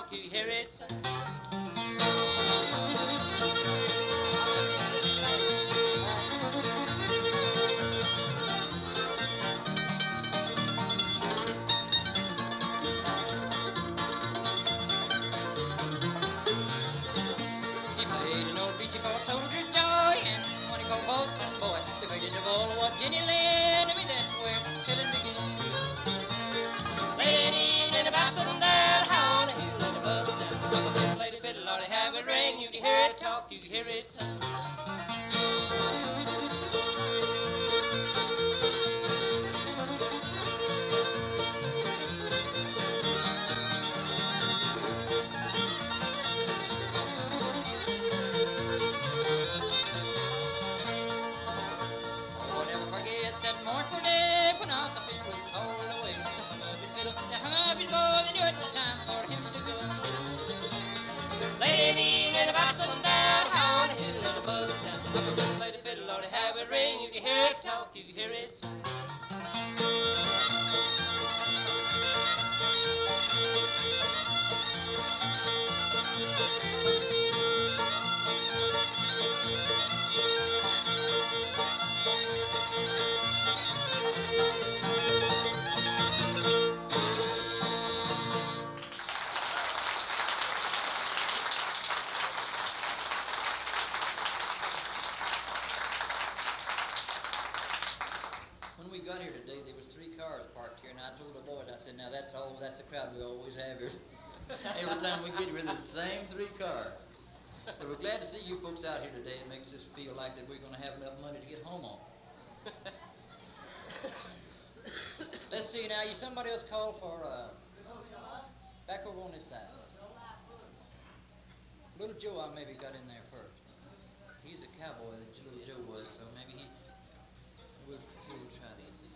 talk, you hear it sigh. He played an old beachy called Soldier's Joy and one he called Boston Boy. The greatest of all was Jenny Lind. I mean, that's where fiddling begins. Late evening about sundown, how on the hill in the bubble town. Play the fiddle, Lordy, have it ring. You can hear it talk, you can hear it sing. Oh, never forget that mournful day when out the fiddle was called away. The hung of his fiddle, the hung of his bow, they knew it was time for him to go. Late evening about sundown, how on the hill in the bubble town. Play the fiddle, Lordy, have it ring. You can hear it talk, you can hear it sing. When we got here today, there was 3 cars parked here, and I told the boys, I said, now that's the crowd we always have here. Every time we get here, the same 3 cars. But we're glad to see you folks out here today. It makes us feel like that we're going to have enough money to get home on. Let's see now, somebody else called for, back over on this side. Little Joe, I maybe got in there first. He's a cowboy, that Little Joe was, so maybe we'll try these.